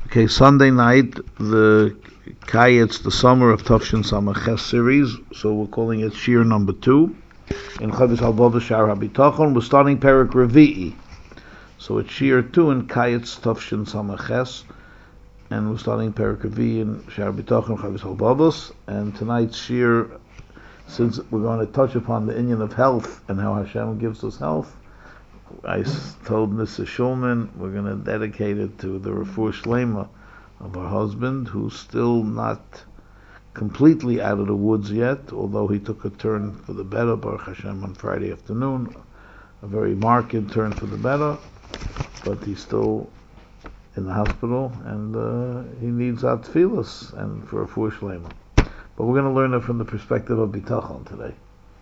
Okay, Sunday night, the Kayet's the Summer of Tafshin Samaches series, so we're calling it Shir number 2. In Chavis Halvava Shar HaBitachon, we're starting Perik Revi'i. So it's Shir 2 in Kayet's Tafshin Samaches, and we're starting Perik Revi'i in Shar HaBitachon, Chavis Halvavos. And tonight's Shir, since we're going to touch upon the inyan of health and how Hashem gives us health, I told Mrs. Shulman we're going to dedicate it to the Refuah Shlema of our husband, who's still not completely out of the woods yet, although he took a turn for the better, Baruch Hashem, on Friday afternoon, a very marked turn for the better, but he's still in the hospital, and he needs our tefillos and for Refuah Shlema. But we're going to learn it from the perspective of Bitachon today.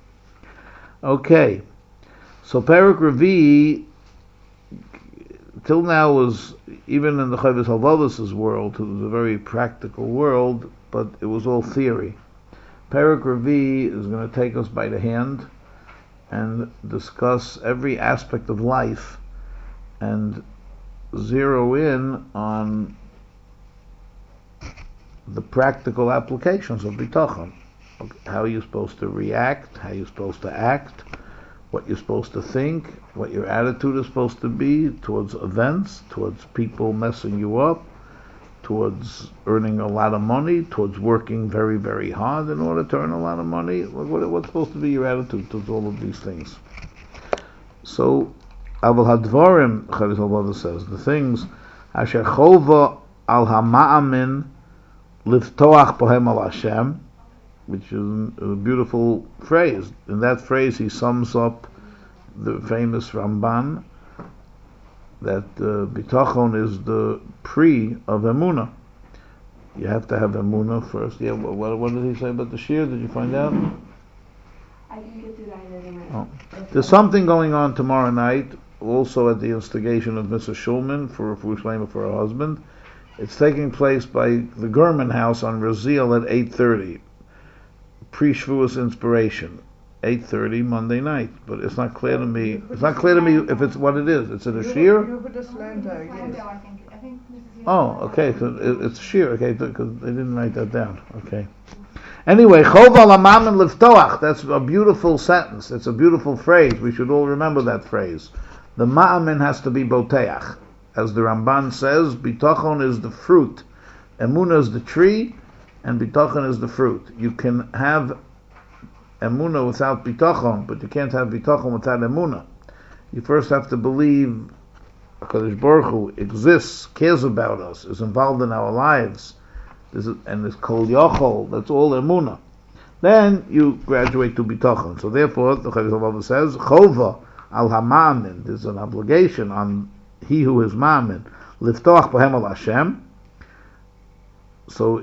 Okay. So Perik Revi'i, till now, was, even in the Chavis Halvavos' world, it was a very practical world, but it was all theory. Perik Revi'i is going to take us by the hand and discuss every aspect of life and zero in on the practical applications of Bitachon. How you're supposed to react, how you're supposed to act, what you're supposed to think, what your attitude is supposed to be towards events, towards people messing you up, towards earning a lot of money, towards working very, very hard in order to earn a lot of money. What's supposed to be your attitude towards all of these things? So, Aval Hadvarim, Chavis Halvava says, the things, Asher Chova al Hama'amin Livtoach Bohem al Hashem, which is a beautiful phrase. In that phrase, he sums up the famous Ramban that Bitachon is the pre of Emunah. You have to have Emunah first. Yeah. What did he say about the Shir? Did you find out? I didn't get to that. Oh. There's something going on tomorrow night, also at the instigation of Mrs. Shulman for Refuah Shlema for her husband. It's taking place by the Gurman House on Raziel at 8:30. Pre-Shavuos inspiration, 8:30 Monday night, but it's not clear to me. It's not clear to me if it's what it is. It's a shir. Oh, okay. So it's a shir. Okay, because they didn't write that down. Okay. Anyway, Chov al Hamamin Livtoach. That's a beautiful sentence. It's a beautiful phrase. We should all remember that phrase. The ma'amin has to be boteach, as the Ramban says. Bitachon is the fruit. Emunah is the tree. And bitachon is the fruit. You can have emunah without bitachon, but you can't have bitachon without emunah. You first have to believe HaKadosh Baruch Hu exists, cares about us, is involved in our lives, and is kol yochol. That's all emunah. Then you graduate to bitachon. So therefore, the Chavis Halvava says, Chova al Hama'amin. There's an obligation on he who is ma'amin, liftoach bohem al Hashem. So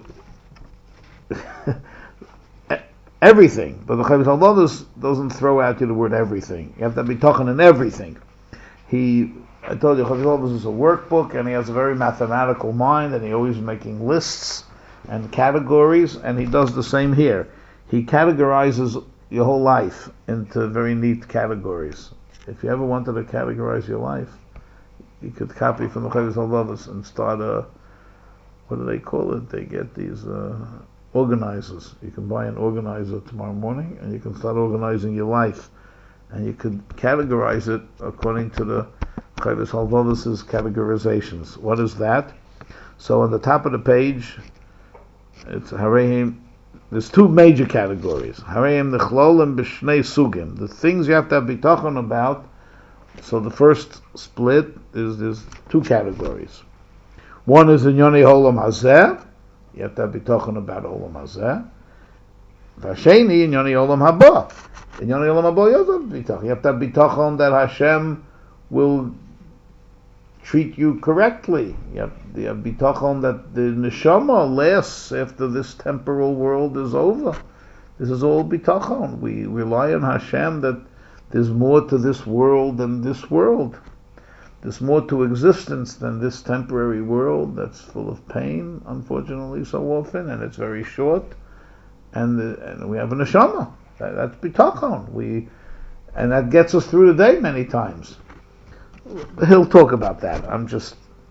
everything, but the Chavis Halvava doesn't throw out you the word everything. You have to be talking in everything. I told you, Chavis Halvava is a workbook, and he has a very mathematical mind, and he always making lists and categories, and he does the same here. He categorizes your whole life into very neat categories. If you ever wanted to categorize your life, you could copy from the Chavis Halvava and start what do they call it? They get these organizers. You can buy an organizer tomorrow morning, and you can start organizing your life, and you could categorize it according to the Chavis Halvavos' categorizations. What is that? So on the top of the page, it's Hareim. There's two major categories. Hareim Nechlolim B'Shnei Sugim. The things you have to have bitachon about. So the first split is there's two categories. One is in Yoni Holam Hazeh. You have to be talking about Olam Hazeh. Vasheni in Yoni Olam Haba. In Yoni Olam Haba, you have to be bitachon that Hashem will treat you correctly. You have bitachon that the neshama lasts after this temporal world is over. This is all bitachon. We rely on Hashem that there's more to this world than this world. There's more to existence than this temporary world that's full of pain, unfortunately, so often, and it's very short. And we have a neshama. That's bitachon. And that gets us through the day many times. He'll talk about that. I'm just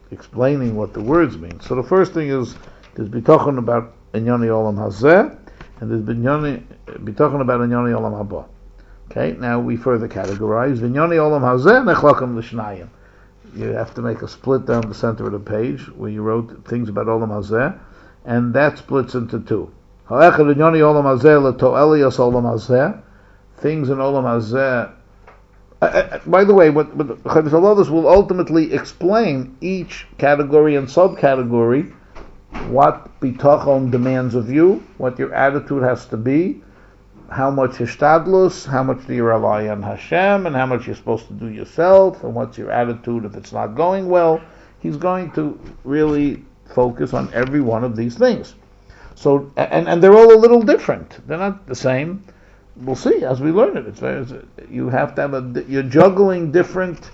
explaining what the words mean. So the first thing is there's bitachon about Inyani Olam Hazeh, and there's bitachon about Inyani Olam Haba. Okay, now we further categorize Inyani Olam Hazeh nechlakam l'shnayim. You have to make a split down the center of the page where you wrote things about Olam Hazeh, and that splits into two. Ha'echad Inyani Olam Hazeh l'to'elios Olam Hazeh. Things in Olam Hazeh. By the way, what Chavis Haladas will ultimately explain each category and subcategory, what bitachon demands of you, what your attitude has to be, how much hishtadlus, how much do you rely on Hashem, and how much you're supposed to do yourself, and what's your attitude if it's not going well. He's going to really focus on every one of these things. So, and they're all a little different. They're not the same. We'll see as we learn it. You have to have you're juggling different.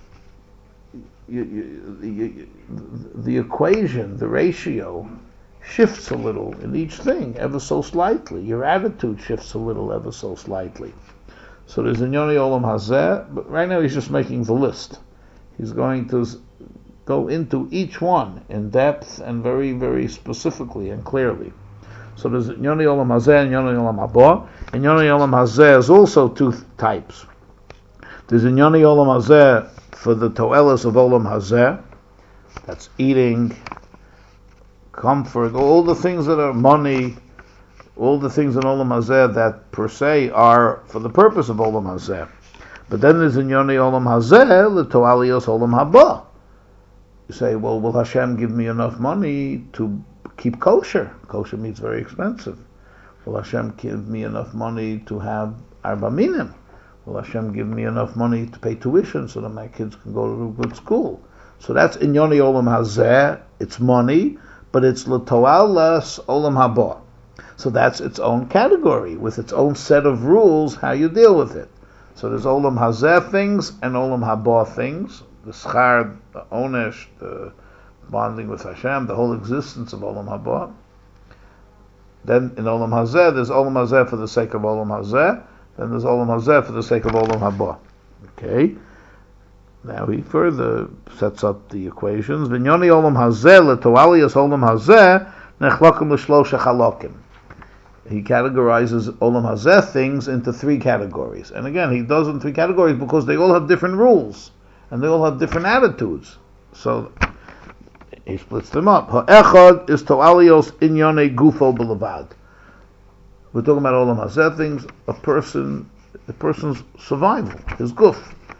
The equation, the ratio, shifts a little in each thing, ever so slightly. Your attitude shifts a little, ever so slightly. So there's Inyani Olam Hazeh, but right now he's just making the list. He's going to go into each one in depth and very, very specifically and clearly. So there's Inyani Olam Hazeh and Inyani Olam Haba. Inyani Olam Hazeh is also two types. There's Inyani Olam Hazeh for the to'elas of Olam Hazeh. That's eating, comfort, all the things that are money, all the things in Olam Hazeh that per se are for the purpose of Olam Hazeh. But then there's Inyani Olam Hazeh, the to'alios Olam Haba. You say, well, will Hashem give me enough money to keep kosher? Kosher meat's very expensive. Will Hashem give me enough money to have arba minim? Will Hashem give me enough money to pay tuition so that my kids can go to a good school? So that's Inyani Olam Hazeh. It's money, but it's l'to'alas Olam Haba. So that's its own category with its own set of rules how you deal with it. So there's Olam Hazeh things and Olam Haba things. The schar, the onesh, the bonding with Hashem, the whole existence of Olam Haba. Then in Olam Hazeh, there's Olam Hazeh for the sake of Olam Hazeh. Then there's Olam Hazeh for the sake of Olam Haba. Okay. Now he further sets up the equations. V'nyoni Olam Hazeh l'to'alias Olam Hazeh nechlakim l'shlosha chalokim. He categorizes Olam Hazeh things into three categories. And again, he does in three categories because they all have different rules and they all have different attitudes. So he splits them up. Ha'echad is to'alios inyone gufo b'levad. We're talking about Olam Hazeh things, the person's survival, his guf.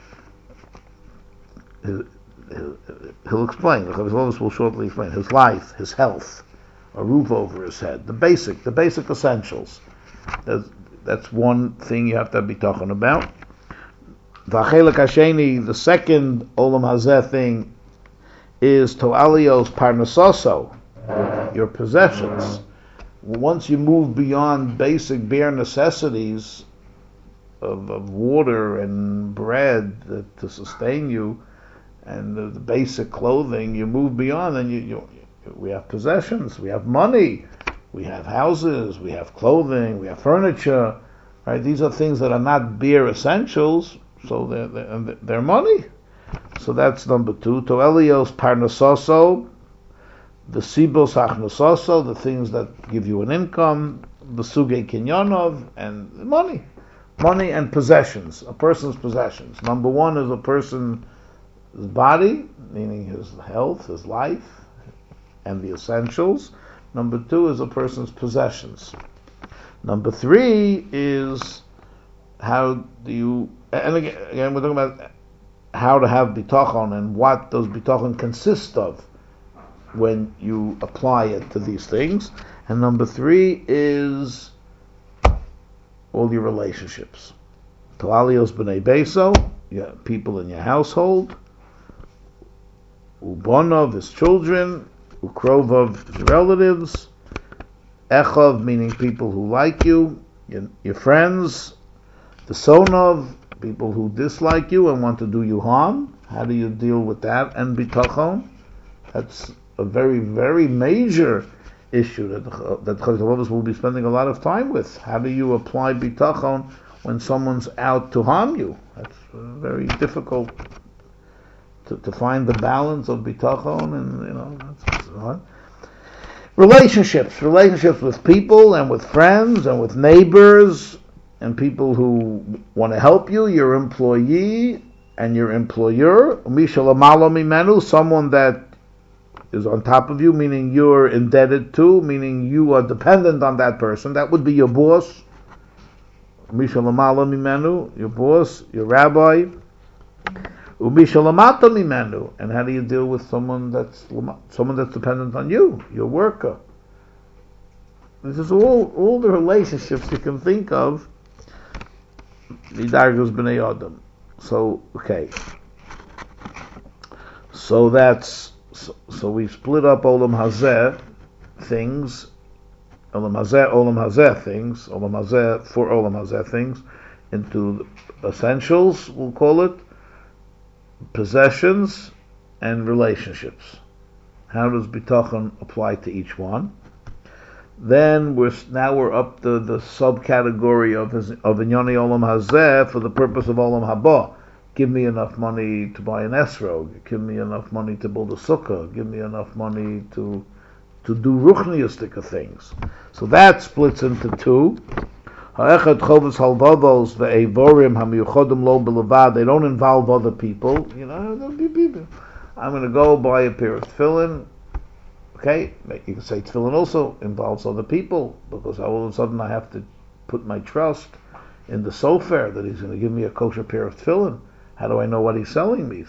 He'll explain, the Chavis will shortly explain, his life, his health, a roof over his head, the basic essentials. That's one thing you have to be talking about. V'achelek hasheni, the second Olam Hazeh thing, is to'alios parnasoso, your possessions. Once you move beyond basic bare necessities of water and bread to sustain you, and the basic clothing, you move beyond, and we have possessions, we have money, we have houses, we have clothing, we have furniture, right? These are things that are not bare essentials, so they're money. So that's number two. To'elios parnasoso, the sibos achnososo, the things that give you an income, the suge kinyanov, and money and possessions, a person's possessions. Number one is a person's body, meaning his health, his life, and the essentials. Number two is a person's possessions. Number three is how do you, and again we're talking about how to have bitachon and what does bitachon consist of when you apply it to these things. And number three is all your relationships. To'alios b'nei beso, people in your household, ubonov, his children, ukrovov, his relatives, echov, meaning people who like you, your friends, the sonov, people who dislike you and want to do you harm. How do you deal with that? And bitachon, that's a very, very major issue that Chavis will be spending a lot of time with. How do you apply bitachon when someone's out to harm you? That's very difficult to find the balance of bitachon, and that's hard. Relationships with people and with friends and with neighbors and people who want to help you, your employee and your employer. Someone that is on top of you, meaning you're indebted to, meaning you are dependent on that person. That would be your boss. Your boss, your rabbi. And how do you deal with someone that's dependent on you, your worker? This is all the relationships you can think of. Midargus b'nei Adam. So okay. So we split up Olam Hazeh things, Olam Hazeh things into essentials, we'll call it, possessions, and relationships. How does bitachon apply to each one? Then we're up to the subcategory of Inyani Olam Hazeh for the purpose of Olam Haba. Give me enough money to buy an esrog. Give me enough money to build a sukkah. Give me enough money to do ruchniistic things. So that splits into two. They don't involve other people. There'll be people. I'm going to go buy a pair of tefillin. Okay, you can say tefillin also involves other people, because all of a sudden I have to put my trust in the sofer that he's going to give me a kosher pair of tefillin. How do I know what he's selling me?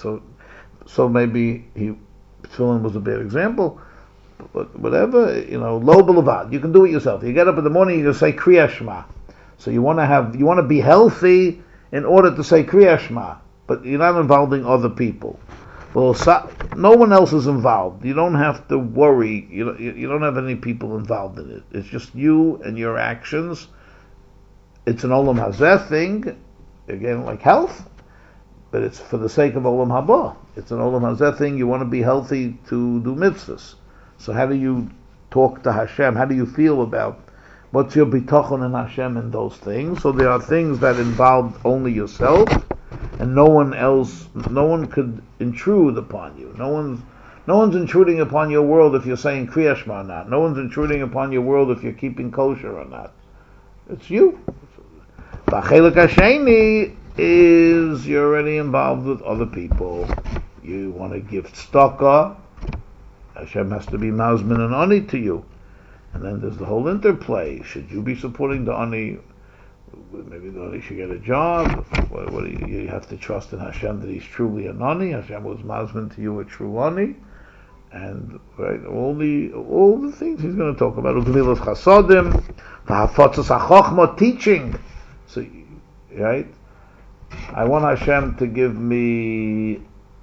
So maybe tefillin was a bad example. But whatever, lo b'levad, you can do it yourself. You get up in the morning, you can say Kriya Shema. So you want to be healthy in order to say Kriya Shema, but you're not involving other people. Well, no one else is involved. You don't have to worry. You don't have any people involved in it. It's just you and your actions. It's an Olam Hazeh thing, again, like health, but it's for the sake of Olam Haba. It's an Olam Hazeh thing. You want to be healthy to do mitzvahs. So how do you talk to Hashem? How do you feel about what's your bitachon in Hashem in those things? So there are things that involve only yourself, and no one could intrude upon you. No one's intruding upon your world if you're saying Kriya Shema or not. No one's intruding upon your world if you're keeping kosher or not. It's you. B'chelik hasheni is you're already involved with other people. You want to give tzedakah. Hashem has to be mazmin and ani to you. And then there's the whole interplay. Should you be supporting the ani? Maybe the ani should get a job. What you have to trust in Hashem that he's truly an ani. Hashem was mazmin to you a true ani. And right, all the things he's going to talk about. Ugmilas chasadim, v'hafatzas hachachma, teaching. So, right? I want Hashem to give me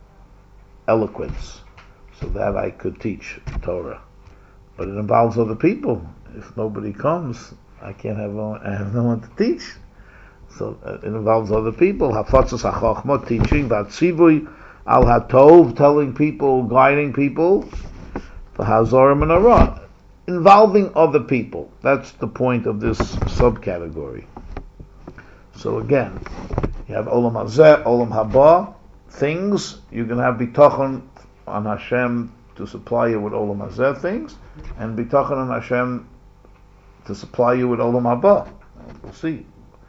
eloquence, so that I could teach Torah. But it involves other people. If nobody comes, I have no one to teach. So it involves other people. Hafatzas hachachma, teaching, vatzivui al hatov, telling people, guiding people, v'hazorim and arah, involving other people. That's the point of this subcategory. So again, you have olam hazeh, olam haba, things. You can have bitachon on Hashem to supply you with olam hazeh things, and bitachon on Hashem to supply you with olam haba. We'll see.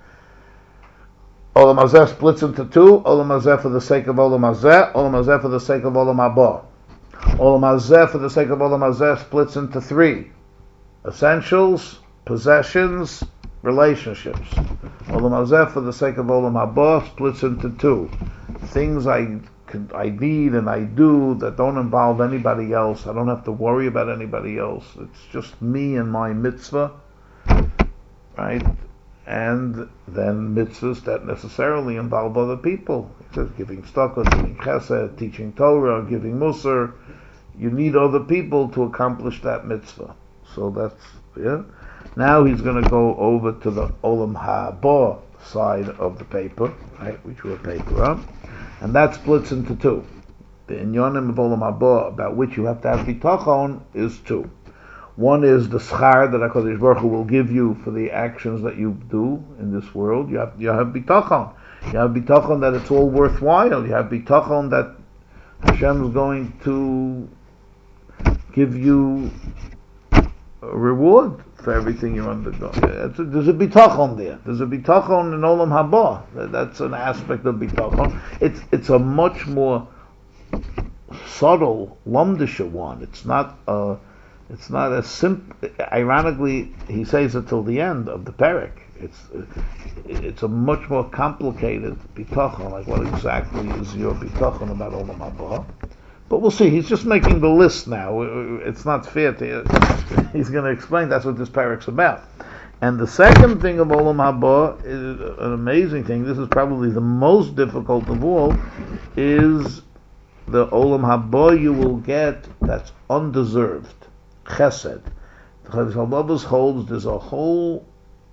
Olam hazeh splits into two: olam hazeh for the sake of olam hazeh for the sake of olam haba. Olam hazeh for the sake of olam hazeh splits into three: essentials, possessions, relationships. Olam hazeh for the sake of olam haba splits into two: things I need and I do that don't involve anybody else. I don't have to worry about anybody else. It's just me and my mitzvah, right? And then mitzvahs that necessarily involve other people. It says giving tzedakah, giving chesed, teaching Torah, giving musar. You need other people to accomplish that mitzvah. So that's, yeah. Now he's going to go over to the olam haba side of the paper, right? We drew a paper up. And that splits into two. The inyanim of olam haba, about which you have to have bitachon, is two. One is the schar that HaKadosh Baruch Hu will give you for the actions that you do in this world. You have bitachon. You have bitachon that it's all worthwhile. You have bitachon that Hashem is going to give you a reward for everything you're undergoing. There's a bitachon there. There's a bitachon in Olam Haba. That's an aspect of bitachon. It's a much more subtle, lumdisha one. It's not as simple. Ironically, he says it till the end of the parak. It's a much more complicated bitachon. Like what exactly is your bitachon about Olam Haba? But we'll see. He's just making the list now. It's not fair to. He's going to explain. That's what this parak's about. And the second thing of Olam Haba is an amazing thing. This is probably the most difficult of all. Is the Olam Haba you will get that's undeserved. Chesed. The Chayvus Halabos holds there's a whole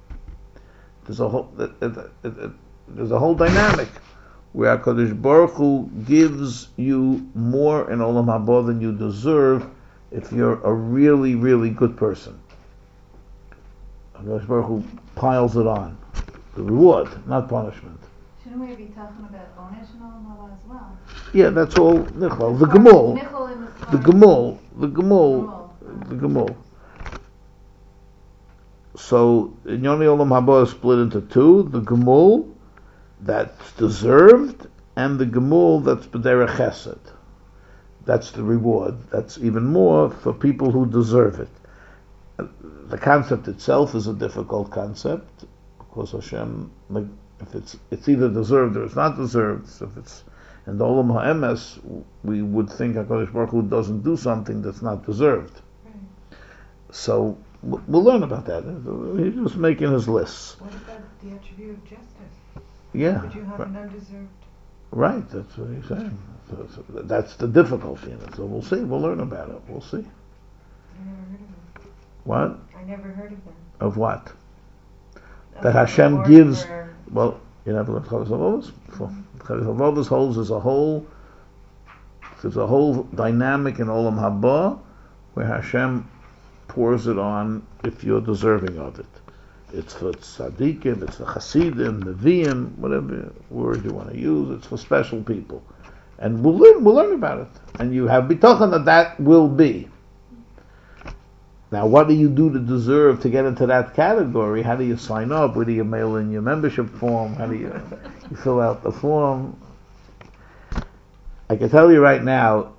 dynamic where HaKadosh Baruch Hu gives you more in Olam Haba than you deserve if you're a really, really good person. HaKadosh Baruch Hu piles it on. The reward, not punishment. Shouldn't we be talking about Onish and Olam Haba as well? Yeah, that's all Nichol. The Gemul. The Gemul. So, in Yoni Olam Haba is split into two. The Gemul, that's deserved, and the Gemul that's B'derech Chesed. That's the reward. That's even more for people who deserve it. The concept itself is a difficult concept, because Hashem, like, if it's either deserved or it's not deserved. So if it's in the Olam HaEmes, we would think HaKadosh Baruch Hu doesn't do something that's not deserved. Right. So we'll learn about that. He's just making his lists. What about the attribute of justice? Yeah. Would you have an undeserved? Right, that's what he's saying. So that's the difficulty in it. So we'll see. We'll learn about it. We'll see. I never heard of them. What? I never heard of them. Of what? Of That the Hashem reward gives. for- Well, you never looked at Chavos Halabos before. Chavos Halabos holds there's a whole dynamic in Olam Haba where Hashem pours it on if you're deserving of it. It's for tzaddikim, it's for chasidim, neviim, whatever word you want to use. It's for special people, and we'll learn about it. And you have bitachon that will be. Now, what do you do to deserve to get into that category? How do you sign up? Where do you mail in your membership form? How do you fill out the form? I can tell you right now,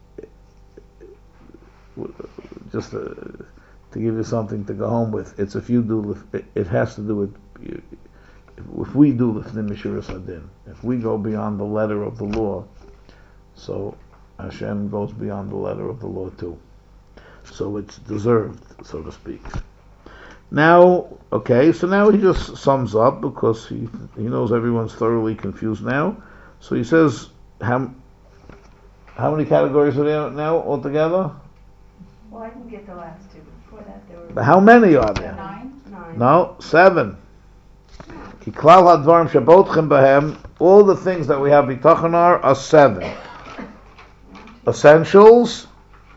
just to give you something to go home with, it's if you do, it has to do with, if we do Lifnim Mishuras Hadin, if we go beyond the letter of the law, so Hashem goes beyond the letter of the law too. So it's deserved, so to speak. Now, okay, so now he just sums up because he knows everyone's thoroughly confused now. So he says, how many categories are there now altogether? Well, I can get the last two. Before that, there were How many are there? 9? No, 7. Ki klal hadvarim shabotchem behem, all the things that we have bitachon are 7. Essentials,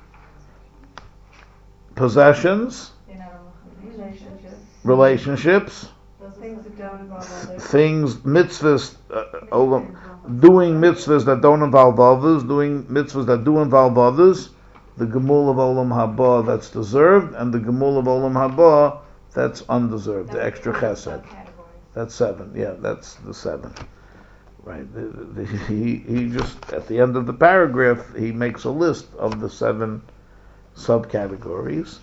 possessions, relationships, those things that don't involve others. things, mitzvahs, doing mitzvahs that don't involve others, doing mitzvahs that do involve others, the gemul of Olam Haba that's deserved, and the gemul of Olam Haba that's undeserved, the extra chesed. That's 7. Yeah, that's the 7. Right. He just, at the end of the paragraph, he makes a list of the 7 subcategories.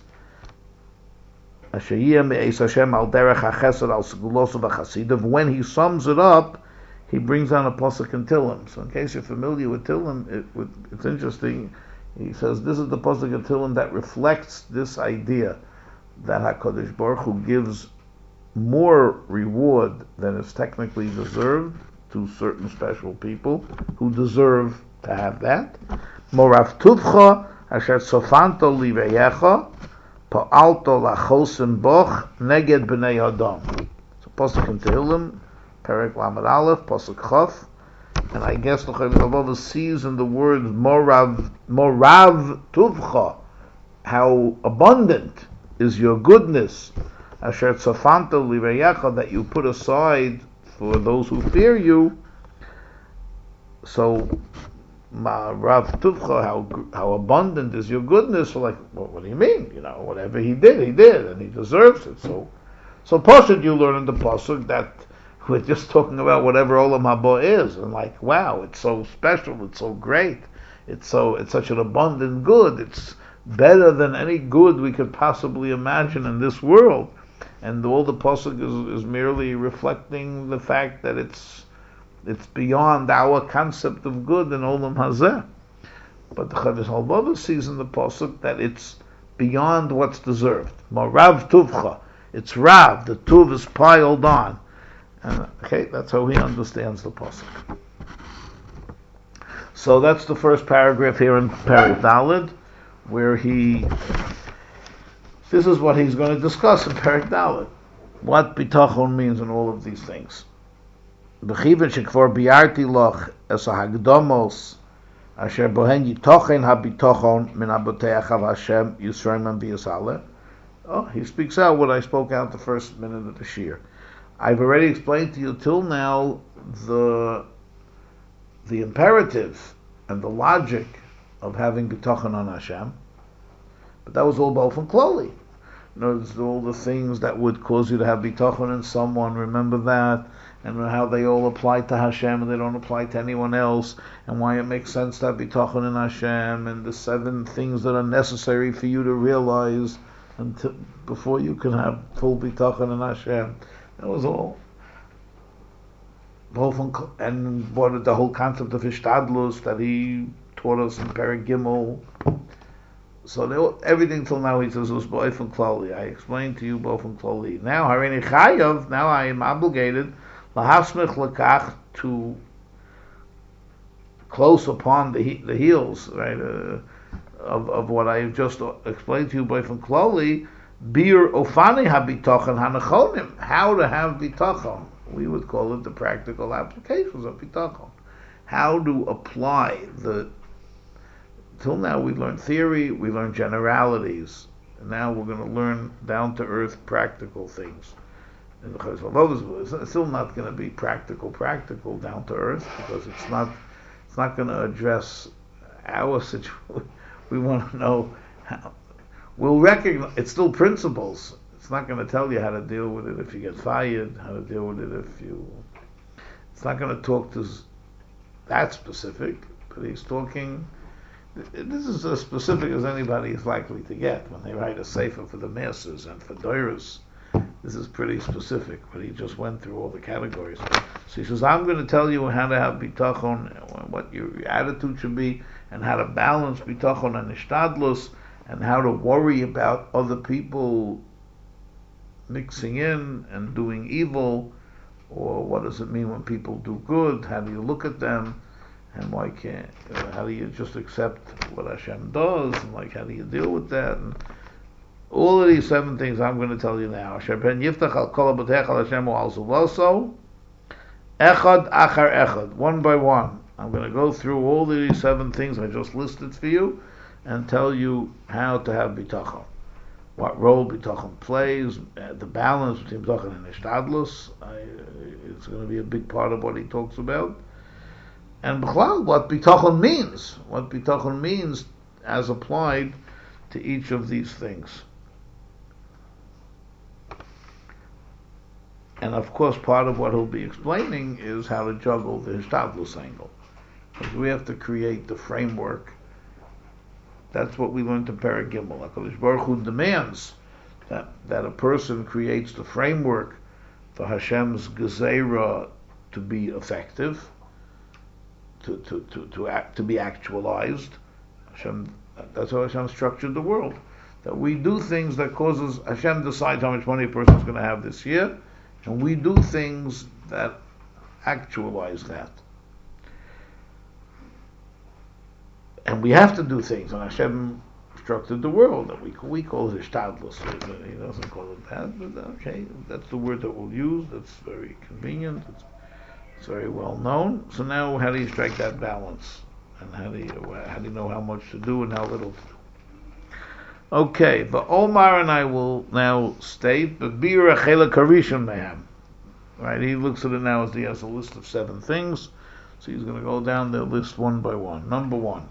When he sums it up, he brings on a pasuk in Tehillim. So in case you're familiar with Tehillim, it's interesting. He says this is the pasuk in Tehillim that reflects this idea that HaKadosh Baruch Hu gives more reward than is technically deserved to certain special people who deserve to have that. Morav tuvcha asher sofanto liveyecha pa'alto lachosim boch neged b'nei adam. So pasuk in Tehillim, Perek Lamed Aleph, pasuk Chaf, and I guess the Chayvus Halabos sees in the word morav tuvcha how abundant is your goodness, asher tzafanto liveyecha, that you put aside for those who fear you. So Ma Rav Tuvcha, how abundant is your goodness? So like, what do you mean? Whatever he did, and he deserves it. So Pasuk, you learn in the Pasuk that we're just talking about whatever Olam Haba is, and like, wow, it's so special, it's so great, it's such an abundant good, it's better than any good we could possibly imagine in this world. And all the Pasuk is merely reflecting the fact that it's beyond our concept of good in Olam Hazeh. But the Chavis Halbava sees in the Pasuk that it's beyond what's deserved. Rav Tuvcha, it's Rav, the Tuv is piled on. And, that's how he understands the Pasuk. So that's the first paragraph here in Perek Daled, where this is what he's going to discuss in Perek Daled, what bitachon means in all of these things. B'chiven shekvar biarti loch es hagdomos asher bohen yitochen habitachon min aboteach av Hashem Yisrael v'Yisrael. Oh, he speaks out what I spoke out the first minute of the shir. I've already explained to you till now the imperative and the logic of having bitachon on Hashem, but that was all B'ofen Klali. All the things that would cause you to have bitachon in someone. Remember that, and how they all apply to Hashem and they don't apply to anyone else, and why it makes sense to have bitachon in Hashem, and the 7 things that are necessary for you to realize before you can have full bitachon in Hashem. That was all. And what the whole concept of Hishtadlus that he taught us in Perek Gimel. So everything till now he says was B'ofen Klali. I explained to you B'ofen Klali. Now Harini Chayav. Now I am obligated lahasmich lekach to close upon the heels, right, of what I just explained to you B'ofen Klali. Bir ofani habitachon hanachonim. How to have bitachon. We would call it the practical applications of bitachon. How to apply till now we learned theory, we learned generalities, and now we're going to learn down to earth practical things. And it's still not going to be practical down to earth, because it's not going to address our situation. We want to know how. We'll recognize it's still principles. It's not going to tell you how to deal with it if you get fired, how to deal with it if you. It's not going to talk to that specific, but he's talking. This is as specific as anybody is likely to get when they write a sefer for the masses and for doiros. This is pretty specific, but he just went through all the categories. So he says, I'm going to tell you how to have bitachon, what your attitude should be, and how to balance bitachon and ishtadlus, and how to worry about other people mixing in and doing evil, or what does it mean when people do good? How do you look at them? And why can't? How do you just accept what Hashem does? And how do you deal with that? And all of these 7 things I'm going to tell you now. Asher ben yiftach al kol abotech al Hashem al zuloso, echad achar echad, one by one. I'm going to go through all of these 7 things I just listed for you, and tell you how to have bitachon, what role bitachon plays, the balance between bitachon and ishtadlus. It's going to be a big part of what he talks about. And b'chlal, what bitachon means as applied to each of these things. And of course, part of what he'll be explaining is how to juggle the hishtadlus angle, because we have to create the framework. That's what we learned in Perek Gimel. HaKadosh Baruch Hu demands that a person creates the framework for Hashem's gezerah to be effective, to be actualized. That's how Hashem structured the world. That we do things that causes Hashem decides how much money a person is going to have this year, and we do things that actualize that. And we have to do things, and Hashem structured the world that we call it Hishtadlus. He doesn't call it that, but okay, that's the word that we'll use. That's very convenient. It's very well known. So now, how do you strike that balance? And how do you know how much to do and how little to do? Okay, but Omar and I will now state, but Bira Chela Karishon Mehem. Right, he looks at it now as he has a list of 7 things. So he's going to go down the list one by one. Number one.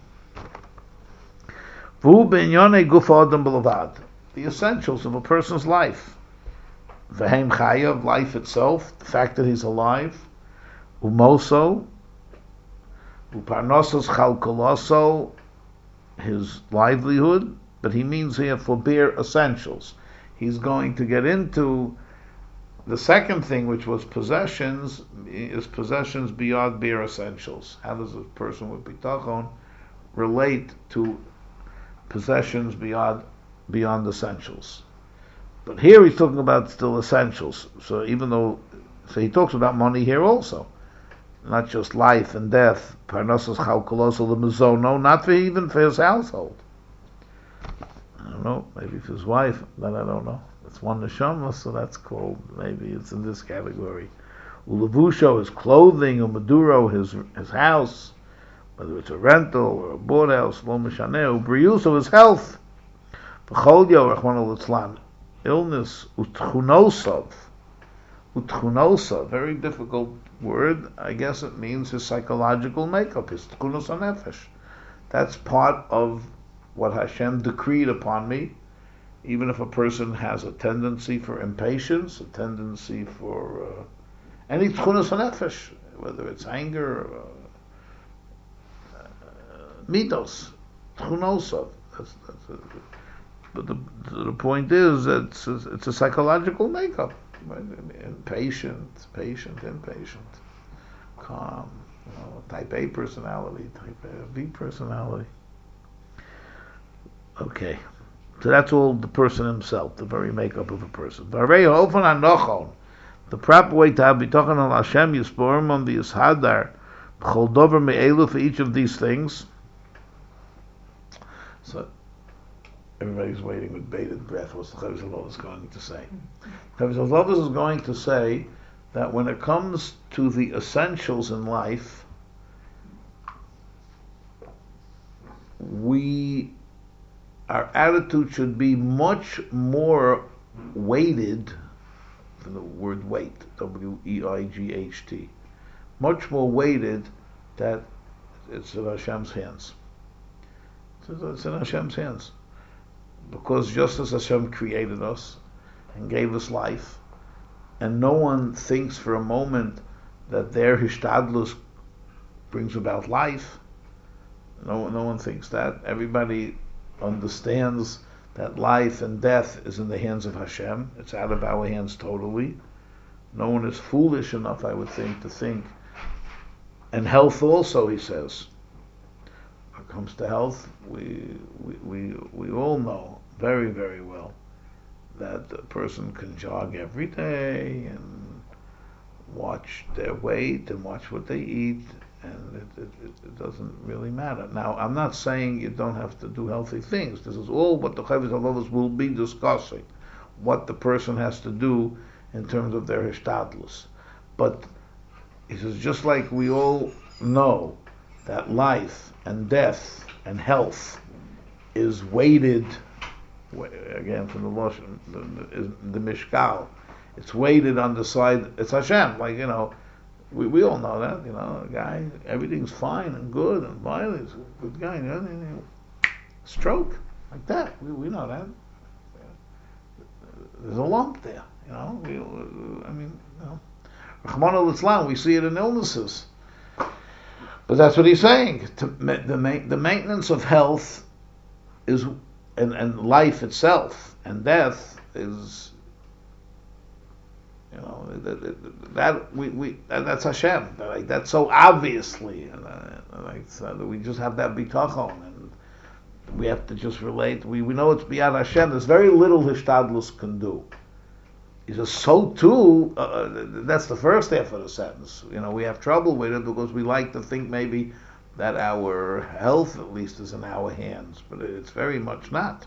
Vu b'inyonei guf ha'adam b'levad. The essentials of a person's life. V'hem chaya, life itself, the fact that he's alive. Umoso, uparnosos chalkoloso, his livelihood, but he means here for bare essentials. He's going to get into the second thing, which was possessions, is possessions beyond bare essentials. How does a person with bitachon relate to possessions beyond essentials? But here he's talking about still essentials. So he talks about money here also, not just life and death. Parnosas chalkoloso l'mezono, not even for his household. I don't know, maybe for his wife, then I don't know. It's one neshama, so that's called, maybe it's in this category. Ulevusho, his clothing, umaduro, his house, whether it's a rental or a board house, lo mishaneh, ubriyuso, his health. V'cholyo, rachmana litzlan, illness, utchunosov, very difficult word. I guess it means his psychological makeup, his tchunos hanefesh. That's part of what Hashem decreed upon me. Even if a person has a tendency for impatience, a tendency for any tchunos hanefesh, whether it's anger, midos, tchunosov. But the point is that it's a psychological makeup. Impatient, impatient, calm, type A personality, type B personality. Okay, so that's all the person himself, the very makeup of a person. The proper way to have bitachon al Hashem yisborim on the ishadar b'chol dover me'elu for each of these things. So everybody's waiting with bated breath. What's the Chavis Halov is going to say? Chavis Halov is going to say that when it comes to the essentials in life, our attitude should be much more weighted than the word weight, W-E-I-G-H-T, much more weighted that it's in Hashem's hands. It's in Hashem's hands. Because just as Hashem created us and gave us life, and no one thinks for a moment that their hishtadlus brings about life, no one thinks that. Everybody understands that life and death is in the hands of Hashem. It's out of our hands totally. No one is foolish enough, I would think, to think. And health also, he says. When it comes to health, we all know very, very well that a person can jog every day and watch their weight and watch what they eat, and it doesn't really matter. Now, I'm not saying you don't have to do healthy things. This is all what the Chavis Halov will be discussing, what the person has to do in terms of their hishtadlus. But he says, just like we all know that life and death and health is weighted, again from the Lashon, the Mishkal, it's weighted on the side, it's Hashem, like, we all know that, a guy, everything's fine and good and violent, he's a good guy, stroke, like that, we know that. There's a lump there, Rahman al-Islam, we see it in illnesses. But that's what he's saying. The maintenance of health is, and life itself, and death is, that's Hashem. That's so obviously, so we just have that bitachon, and we have to just relate. We know it's beyond Hashem. There's very little hishtadlus can do. He says, so too, that's the first half of the sentence. We have trouble with it because we like to think maybe that our health, at least, is in our hands, but it's very much not.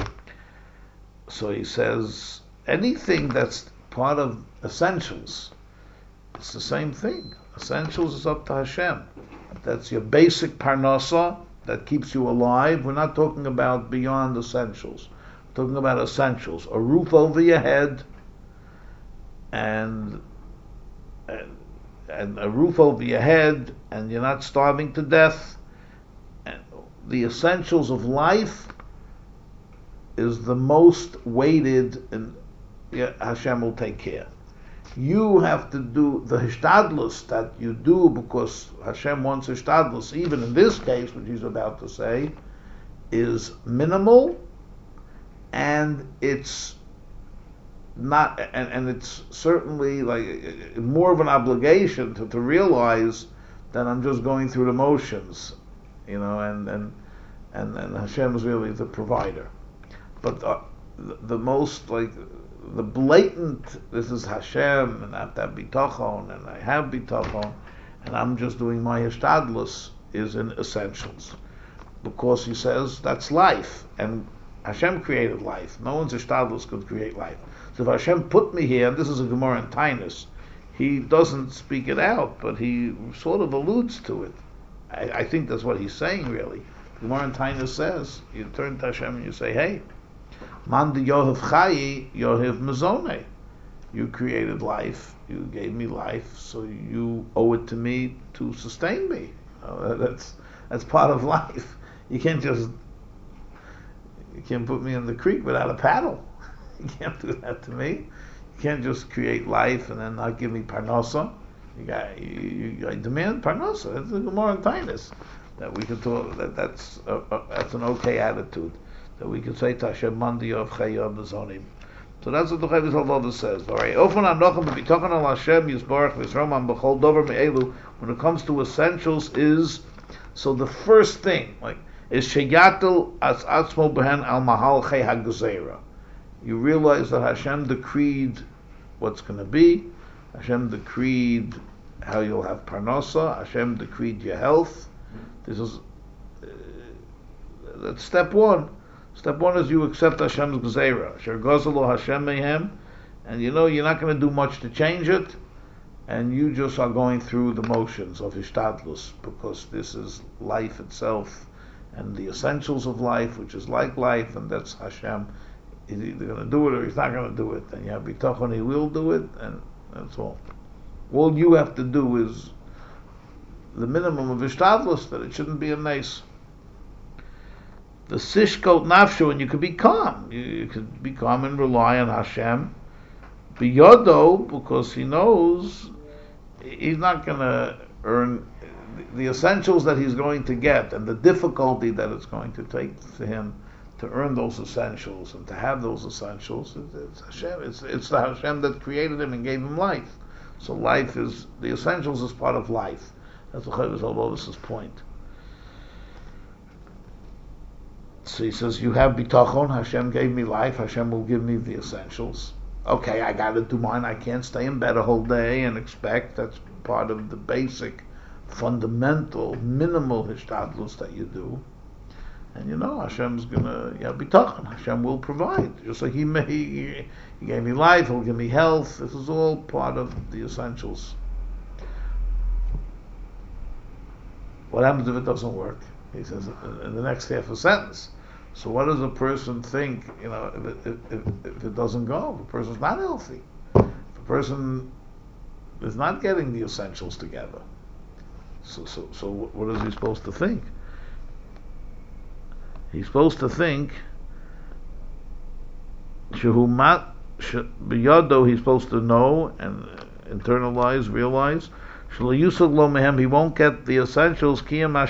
So he says, anything that's part of essentials, it's the same thing. Essentials is up to Hashem. That's your basic parnasa that keeps you alive. We're not talking about beyond essentials. We're talking about essentials. A roof over your head, and and a roof over your head, and you're not starving to death, and the essentials of life is the most weighted, and Hashem will take care. You have to do the hishtadlus that you do because Hashem wants hishtadlus, even in this case, which he's about to say, is minimal, and it's not, and it's certainly like more of an obligation to realize that I'm just going through the motions, and Hashem is really the provider. But the most, like, the blatant, this is Hashem, and I have to have bitachon, and I have bitachon, and I'm just doing my hishtadlus, is in essentials. Because he says that's life, and Hashem created life. No one's hishtadlus could create life. So if Hashem put me here, and this is a Gemara in Tainus, he doesn't speak it out, but he sort of alludes to it. I think that's what he's saying, really. Gemara in Tainus says, you turn to Hashem and you say, hey, Man de Yohev Chayi, Yohev Mezone. You created life, you gave me life, so you owe it to me to sustain me. That's part of life. You can't put me in the creek without a paddle. You can't do that to me. You can't just create life and then not give me parnasa. You demand parnasa. That's the Gemara in Tainus that we can talk. That's an okay attitude that we can say to Hashem Mandi of Chayim Bezonim. So that's what the Chavis Halvada says. All right. Often Anochem b'bitochen al Hashem Yisbarach v'Yisroman b'chol dover me'elu. When it comes to essentials, is so the first thing is sheyatel as atzmo behen al mahal chay hagzeira. You realize that Hashem decreed what's going to be. Hashem decreed how you'll have parnasa. Hashem decreed your health. This is that's step one. Step one is you accept Hashem's gzeira. Asher gozelo Hashem mehem, and you're not going to do much to change it, and you just are going through the motions of hishtadlus because this is life itself and the essentials of life, which is like life, and that's Hashem. He's either going to do it or he's not going to do it. And you have bitachon, he will do it, and that's all. All you have to do is the minimum of hishtadlus, that it shouldn't be a mace. The sishkot nafshu, and you could be calm. You could be calm and rely on Hashem. Biyodo, because he knows he's not going to earn the essentials that he's going to get, and the difficulty that it's going to take for him to earn those essentials and to have those essentials. It's Hashem. It's the Hashem that created him and gave him life. So life is, the essentials is part of life. That's what Chavis Halvodis' point. So he says, you have bitachon, Hashem gave me life, Hashem will give me the essentials. Okay, I got to do mine. I can't stay in bed a whole day and expect. That's part of the basic, fundamental, minimal hishtadlus that you do. And Hashem's gonna bitachon. Hashem will provide. Just like He gave me life, He'll give me health. This is all part of the essentials. What happens if it doesn't work? He says in the next half a sentence. So what does a person think? If it doesn't go, if a person's not healthy, if a person is not getting the essentials together. So what is he supposed to think? He's supposed to think b'yado. He's supposed to know and internalize, realize. He won't get the essentials.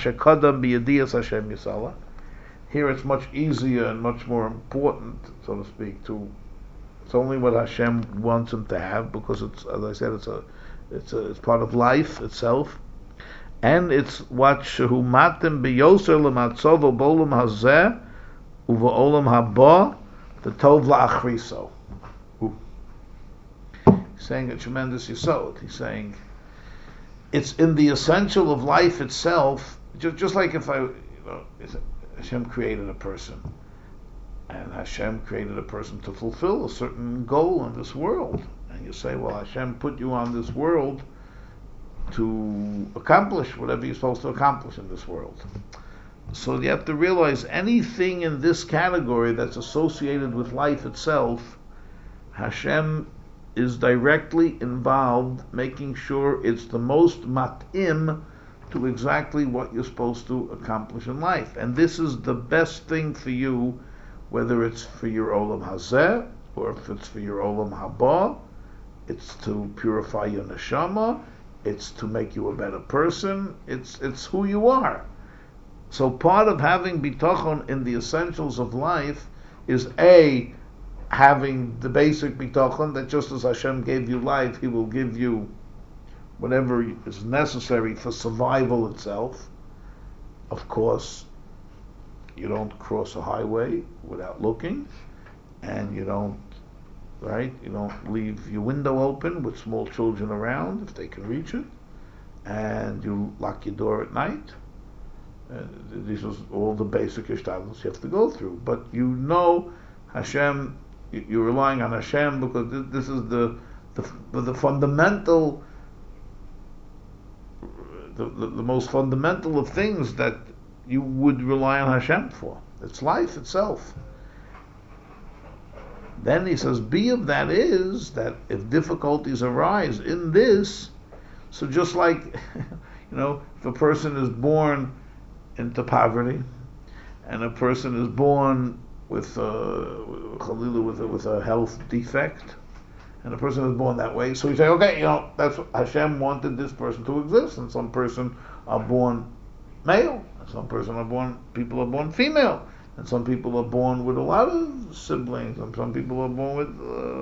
Here it's much easier and much more important, so to speak. It's only what Hashem wants him to have, because it's, as I said, it's part of life itself, and it's what shehumatim biyoser lematzov u'bolam hazeh u'va'olam haba the tov la'achriso. He's saying a tremendous yesod. He's saying it's in the essential of life itself, just like if Hashem created a person, and Hashem created a person to fulfill a certain goal in this world, and you say, well, Hashem put you on this world to accomplish whatever you're supposed to accomplish in this world. So you have to realize anything in this category that's associated with life itself, Hashem is directly involved making sure it's the most mat'im to exactly what you're supposed to accomplish in life. And this is the best thing for you, whether it's for your Olam Hazeh, or if it's for your Olam Haba. It's to purify your neshama, it's to make you a better person, it's who you are. So part of having bitachon in the essentials of life is A, having the basic bitachon, that just as Hashem gave you life, He will give you whatever is necessary for survival itself. Of course, you don't cross a highway without looking, and you don't leave your window open with small children around if they can reach it, and you lock your door at night. These are all the basic ishtadlus you have to go through. But you know Hashem, you're relying on Hashem because this is the fundamental, the most fundamental of things that you would rely on Hashem for. It's life itself. Then he says, B of that is that if difficulties arise in this, so just like, if a person is born into poverty, and a person is born with a health defect, and a person is born that way, so you say, okay, that's what Hashem wanted this person to exist, and some person are born male, and people are born female, and some people are born with a lot of siblings, and some people are born with,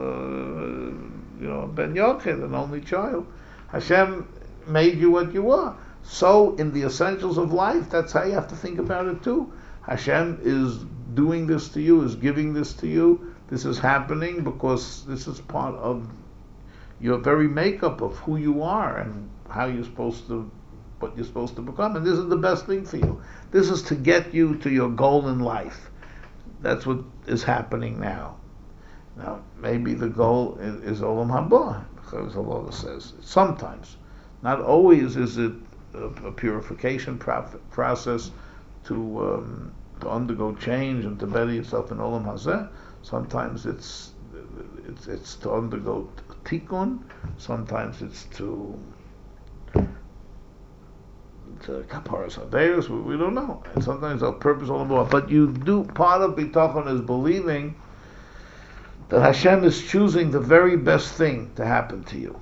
Ben Yochid, an only child. Hashem made you what you are. So, in the essentials of life, that's how you have to think about it too. Hashem is doing this to you, is giving this to you. This is happening because this is part of your very makeup of who you are and what you're supposed to become. And this is the best thing for you. This is to get you to your goal in life. That's what is happening now. Now, maybe the goal is Olam Haba, because Allah says sometimes. Not always is it a purification process to undergo change and to better yourself in Olam Hazeh. Sometimes it's to undergo tikkun. Sometimes it's to kaparas haveros. We don't know. And sometimes our purpose all about. But you do, part of bitachon is believing that Hashem is choosing the very best thing to happen to you.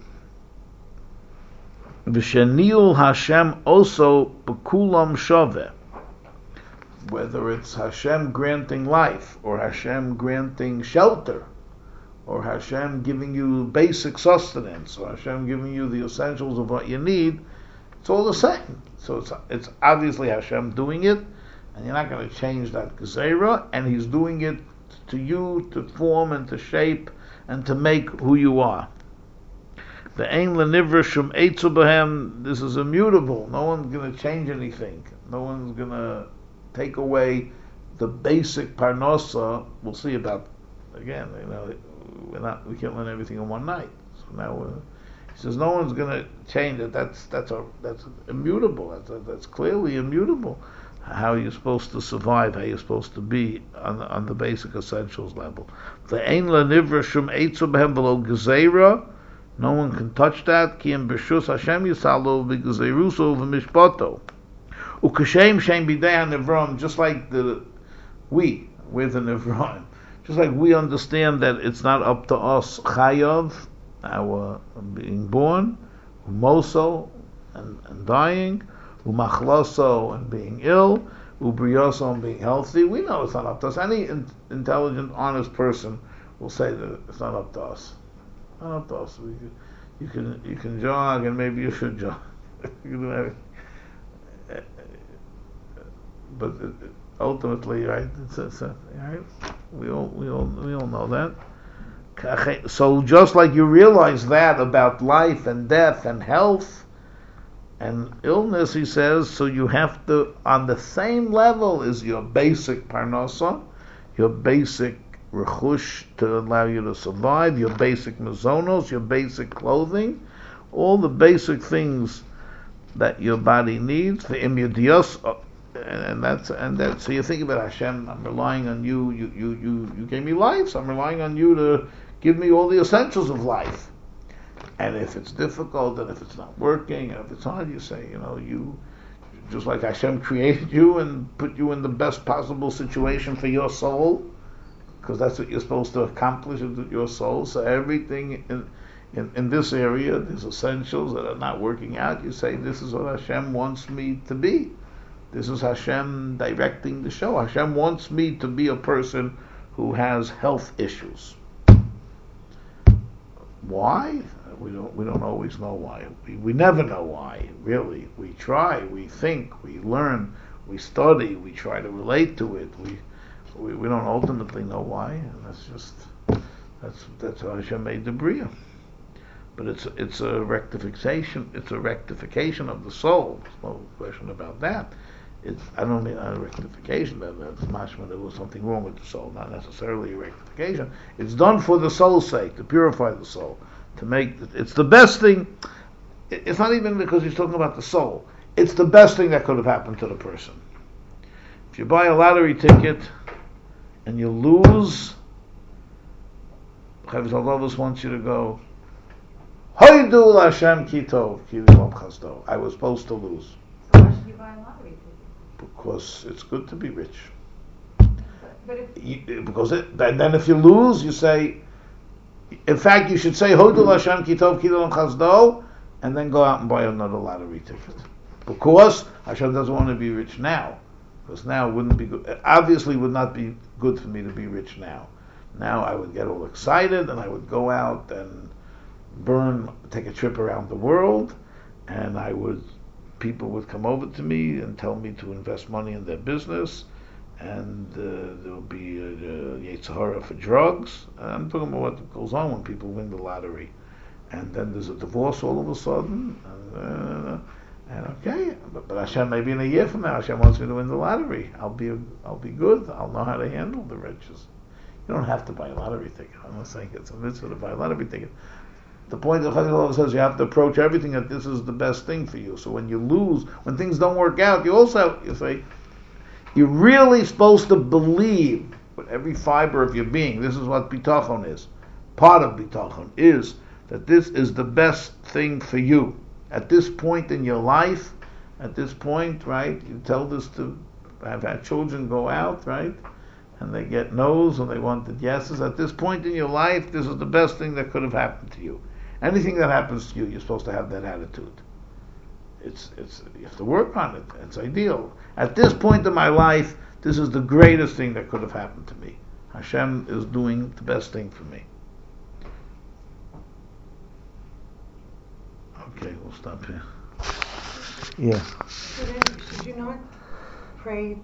V'sheniul Hashem also b'kulam shaveh. Whether it's Hashem granting life, or Hashem granting shelter, or Hashem giving you basic sustenance, or Hashem giving you the essentials of what you need, it's all the same. So it's obviously Hashem doing it, and you're not going to change that gezerah, and He's doing it to you to form and to shape and to make who you are. The ein lenivra shum eitzu b'hem. This is immutable. No one's going to change anything. No one's going to take away the basic parnosa. We'll see about again. We can't learn everything in one night. So now he says no one's going to change it. That's immutable. That's clearly immutable. How you're supposed to survive, how you're supposed to be on the basic essentials level. The ein lenivra shum eitzu b'hem v'lo gezerah. No one can touch that. Ki em b'shus Hashem yisalo v'gezeruso v'mishpato. Ukashem shem bidei ha-nevram. Just like we're the nevram. Just like we understand that it's not up to us, chayav, our being born, umoso, and dying, umachlaso, and being ill, ubriyoso, and being healthy. We know it's not up to us. Any intelligent, honest person will say that it's not up to us. Not up to us. You can jog, and maybe you should jog. But ultimately, right? Right? We all know that. So just like you realize that about life and death and health and illness, he says, so you have to, on the same level as your basic parnasa, your basic rechush to allow you to survive, your basic mazonos, your basic clothing, all the basic things that your body needs for imyudiyos, and that. So you think about Hashem. I'm relying on you. You gave me life, so I'm relying on you to give me all the essentials of life. And if it's difficult, and if it's not working, and if it's hard, you say, you, just like Hashem created you and put you in the best possible situation for your soul, because that's what you're supposed to accomplish with your soul. So everything in this area, these essentials that are not working out, you say, this is what Hashem wants me to be. This is Hashem directing the show. Hashem wants me to be a person who has health issues. Why? We don't always know why. We never know why, really. We try, we think, we learn, we study, we try to relate to it. We don't ultimately know why, and that's how Hashem made the Bria. But it's a rectification. It's a rectification of the soul. There's no question about that. I don't mean a rectification. That's mashma. There was something wrong with the soul. Not necessarily a rectification. It's done for the soul's sake, to purify the soul, to make. It's the best thing. It's not even because he's talking about the soul. It's the best thing that could have happened to the person. If you buy a lottery ticket and you lose, Chavis Alvavos wants you to go, Hoidu Lashem Kito, Kilim Chasdo. I was supposed to lose. Why should you buy a lottery ticket? Because it's good to be rich. But if And then if you lose, you say, in fact, you should say Hodu Lashem Kitov Kidon Chazdo, and then go out and buy another lottery ticket. Because Hashem doesn't want to be rich now. Because now it wouldn't be good. Obviously, it would not be good for me to be rich now. Now I would get all excited and I would go out and take a trip around the world, and people would come over to me and tell me to invest money in their business, and there will be a Yetzirah for drugs. I'm talking about what goes on when people win the lottery, and then there's a divorce all of a sudden, and okay, but Hashem, maybe in a year from now, Hashem wants me to win the lottery. I'll be good. I'll know how to handle the riches. You don't have to buy a lottery ticket. I'm not saying it's a mitzvah to buy a lottery ticket. The point of Chazal says you have to approach everything that this is the best thing for you. So when you lose, when things don't work out, you say, you're really supposed to believe with every fiber of your being. This is what bitachon is. Part of bitachon is that this is the best thing for you. At this point in your life, at this point, right, you tell this to, I've had children go out, right, and they get no's and they wanted yeses. At this point in your life, this is the best thing that could have happened to you. Anything that happens to you, you're supposed to have that attitude. It's you have to work on it. It's ideal. At this point in my life, this is the greatest thing that could have happened to me. Hashem is doing the best thing for me. Okay, we'll stop here. Yeah. Should you not pray